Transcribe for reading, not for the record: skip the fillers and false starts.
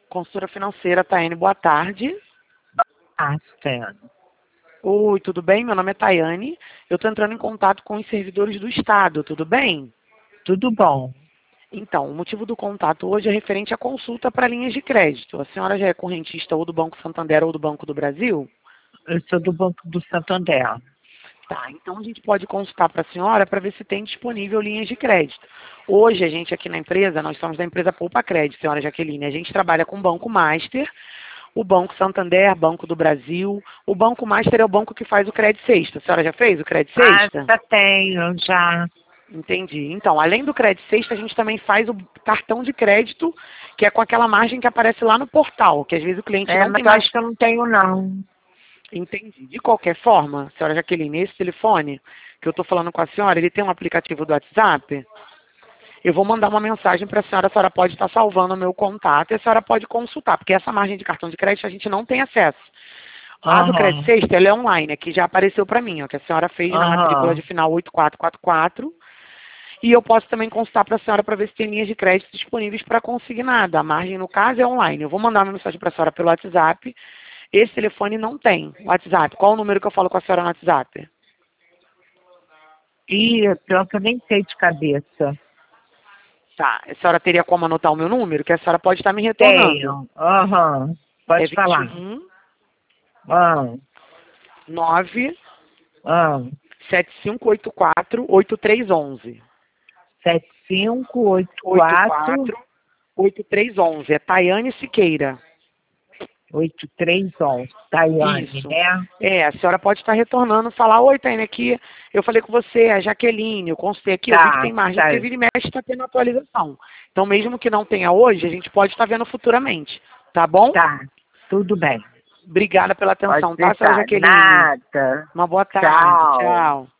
Consultora financeira, Taiane, boa tarde. Taiane. Oi, tudo bem? Meu nome é Taiane. Eu estou entrando em contato com os servidores do Estado, tudo bem? Tudo bom. Então, o motivo do contato hoje é referente à consulta para linhas de crédito. A senhora já é correntista ou do Banco Santander ou do Banco do Brasil? Eu sou do Banco do Santander. Tá, então a gente pode consultar para a senhora para ver se tem disponível linhas de crédito. Hoje a gente aqui na empresa, nós somos da empresa Poupa Crédito, senhora Jaqueline. A gente trabalha com o Banco Master, o Banco Santander, Banco do Brasil. O Banco Master é o banco que faz o Crédito Sexta. A senhora já fez o Crédito Sexta? Já tenho, já. Entendi. Então, além do Crédito Sexta, a gente também faz o cartão de crédito, que é com aquela margem que aparece lá no portal, que às vezes o cliente não Mas tem eu mais. acho que eu não tenho, não. Entendi. De qualquer forma, senhora Jaqueline, esse telefone que eu estou falando com a senhora, ele tem um aplicativo do WhatsApp? Eu vou mandar uma mensagem para a senhora pode estar salvando o meu contato e a senhora pode consultar, porque essa margem de cartão de crédito a gente não tem acesso. A do Crédito Sexta, ela é online, aqui já apareceu para mim, ó, que a senhora fez na matrícula de final 8444. E eu posso também consultar para a senhora para ver se tem linhas de crédito disponíveis para consignada. A margem, no caso, é online. Eu vou mandar uma mensagem para a senhora pelo WhatsApp. Esse telefone não tem WhatsApp. Qual o número que eu falo com a senhora no WhatsApp? Pior que eu nem sei de cabeça. Tá. A senhora teria como anotar o meu número? Que a senhora pode estar me retornando. Tenho. Pode falar. 9 7584 8311. 7584 8311. É Taiane Siqueira. 8311. Taiane, Isso. né? A senhora pode estar retornando, falar, oi, Taiane, aqui, eu falei com você, a Jaqueline, eu consultei aqui, eu vi que tem margem, porque vira e mexe está tendo atualização. Então, mesmo que não tenha hoje, a gente pode estar vendo futuramente, tá bom? Tá, tudo bem. Obrigada pela atenção, Pode tá, senhora deixar. Jaqueline? Nada. Uma boa tarde, tchau.